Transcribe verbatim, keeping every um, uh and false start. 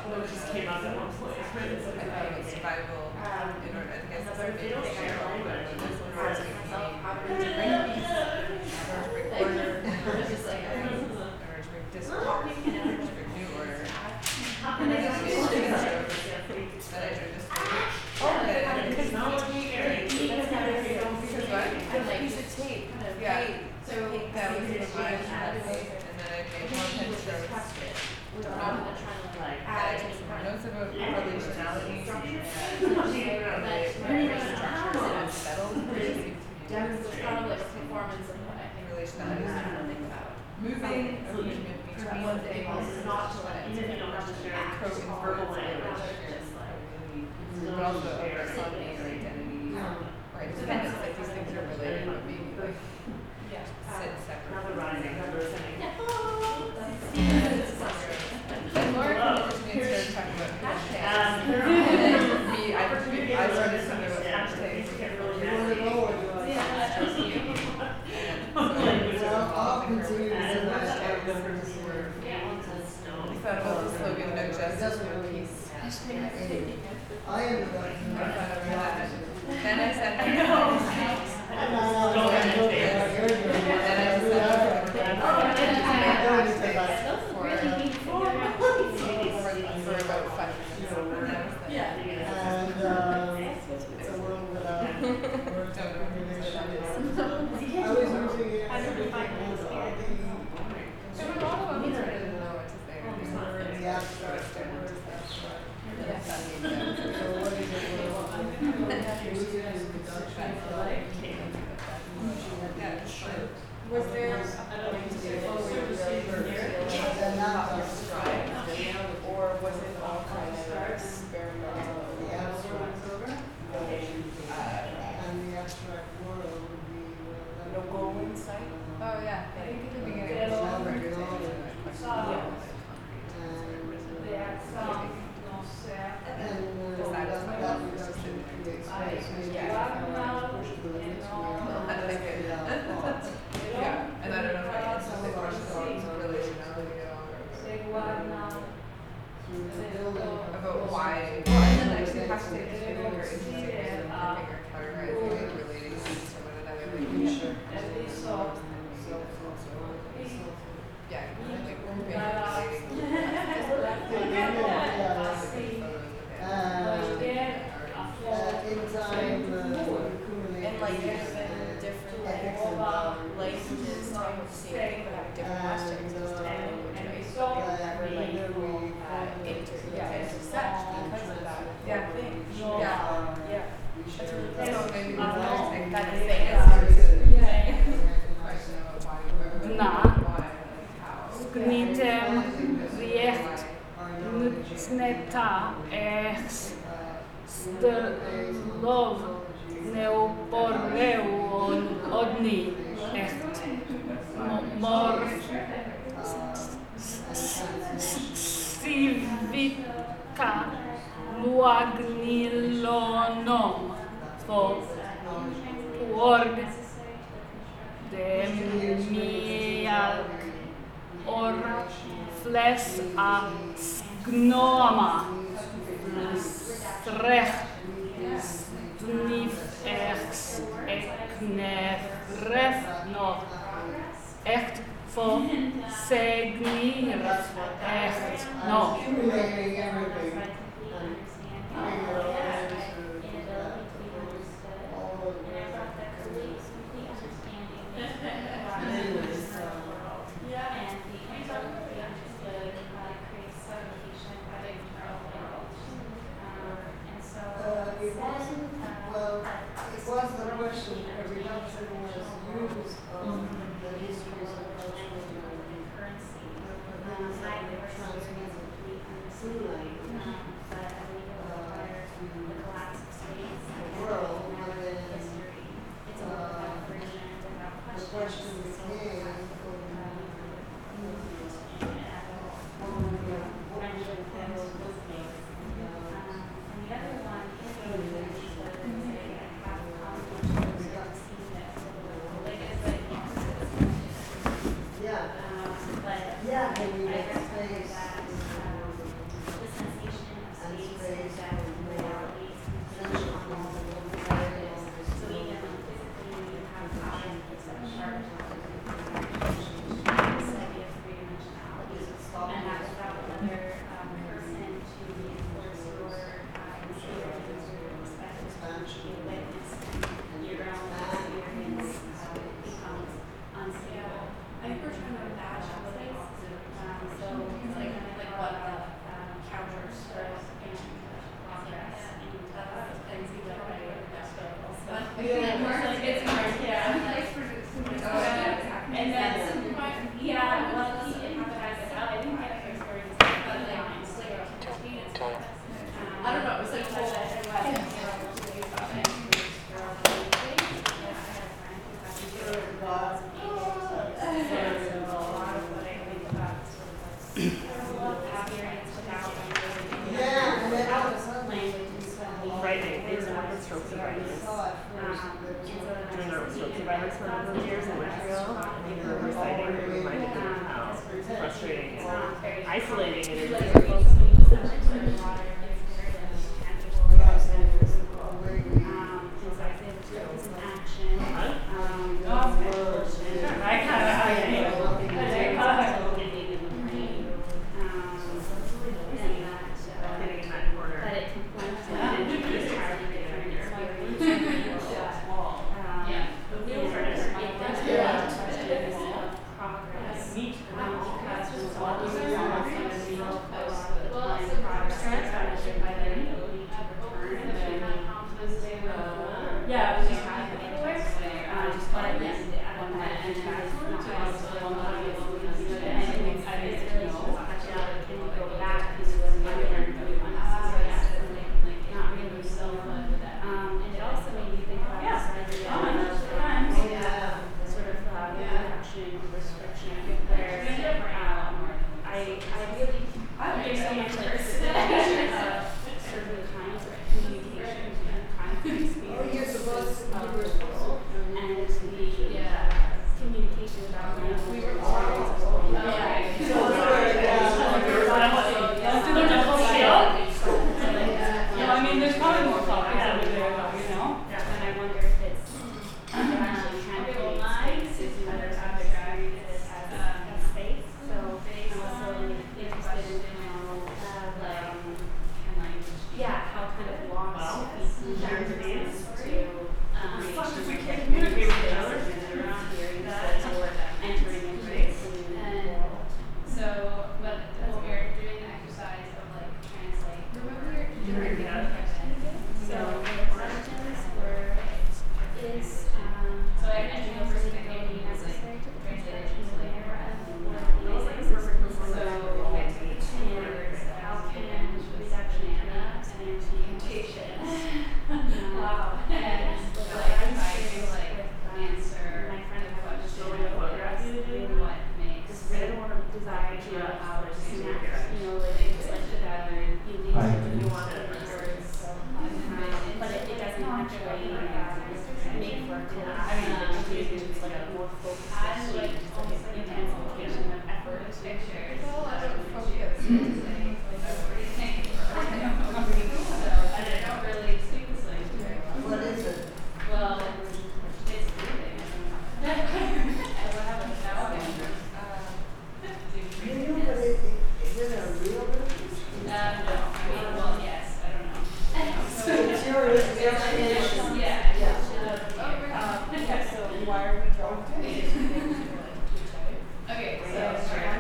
Well, it just came up at one point. I thought it was survival in order, I guess that's a big thing I wrote, but this one was like, in order to bring peace, in order to bring order, in order to bring, in order to bring discord, in order to bring new order. And I just feel like that I should just oh, because not what we area. Because what? I like piece of tape. Yeah. So that was the vibe of that tape, and then I made one head strokes. Um, like I took some notes about relationality and structures and settled demonstrate performance of what I think relationality is moving a movement between things, not to let it code in verbal language, but also autonomy or identity or independence. Like these things are related, but maybe like sit separately. And Laura kind of just made started talking about hashtags. And then me, I, I started talking about hashtags. I'll continue to say hashtags. We thought about the slogan, no justice, no peace. I ended up. I thought of that. Then I said, I know. And I for about five minutes. Yeah. And um, it's a world without words of combination. I was using it as everything was all So a lot of them I didn't know what to say. the abstract words, abstract. Yes. So what is it? Was there a point to it where you really got your stride, or was it all kind of experimental? The abstract program Uh, and the abstract world would be uh, no goal in sight? Oh yeah, I think in the beginning of the show, records I answered that question. And uh, that, that was just to create space. Maybe Yeah. push the limits I think it- Yeah, and I don't know if I answered the question on relationality at all, or through the building about why, why and then actually hashtags I think are interesting because I think are categorizing and relating things to one another, like we should. Yeah, I think we're moving and relating. Uh, in time, uh, And like there's been different like, languages type of saying like different hashtags and stuff. And we saw that we're like uh, inter yeah, intersect because of that Yeah. thing. Yeah. Yeah. So maybe we'll Um, take that that is thing thing as is- a yeah. question about why, why, Na. why, like how. Gnitem riekt nucneta ex stelov neoporeuon odni echt mor sivika luagnilonom fo org demialk or fles a gnoma strech snif ex eknef no echt fo segnir echt no accumulating everything and figure out ways to do that. All of anyways, uh, it wasn't, well, it was the question, a reduction was used of the histories of cultural and but then it's like transmitted through language uh, to the world, and then uh, the question became, what would we, what would the world look like? Yeah, yeah, can we make space in the world? days or more. Essentially, from the very longest So long even like physically, when you have objects that are sharp, this idea of three dimensionality, and that without another um, person to enforce your uh, experience or your perspective, to witness your own experience uh, becomes unstable. I think we're trying to imagine what it is. Um, so it's like like what the um, counters for in progress and uh, things like that. So I feel like we're like it's hard, yeah. And then yeah, well, he empathized it out. I didn't get her stories, but like it's like um, I don't know. It was like whole. Yeah, and then all of a sudden, Writing. I used to work with stroke survivors. Doing our stroke survivors for a number of years in Montreal. And I remember reciting and reminded them of how frustrating and isolating it is. I kind of getting in that corner. But it confronts it and it's entirely different experience. Um, Yeah. it does Yeah. questions of progress. Um, because there's always a lot of things we don't post the time progress is measured by their ability to return and then yeah, it was just kind of um, but yes, one that and that's not also one that is and I think I just know can you go back to the other not really so um and it also made me think about this idea of um, sort of uh, reduction restriction where um I I really there's so much like uh, certain kinds of communication and kinds of experiences you're supposed to of the world and the uh, communication about language we were all yeah So we were, Yeah, I mean, there's probably more copies over there, though, you know? and I wonder if it's um, actually kind of spaces and other other experiences as a, a space. So I'm also interested in how, uh, like, yeah, how kind of lost boundaries to um, If we can't communicate with each other. experiences or entering into this new world. So, but what we're doing an exercise of like translate. Remember Doing that. So the origins were is um So I imagine the first thing going they to be need is like necessary to the translation translation layer layer and of one of these exists. so And how can reduction and communication Wow. and And the like way I'm try to experienced like with um, answer my friend the about question showing of photographs really what makes this real desire to know how to connect, you know, like it's like that you need Hi. to you want to words, um, but it, it doesn't actually um, make for a collaboration. It's like a more focused I like exchange. It's like an intensification of effort. pictures. A lot of focus. So, and I don't really speak this language very well. what is it? Well, it's breathing. I don't know. I don't have a thousand. You know, but it, it, is it a real business? Uh, no, I mean, well, yes, I don't know. So it's your, it's your creation. Yeah. Yeah. Um, yeah, so why are we dropping? Okay, so.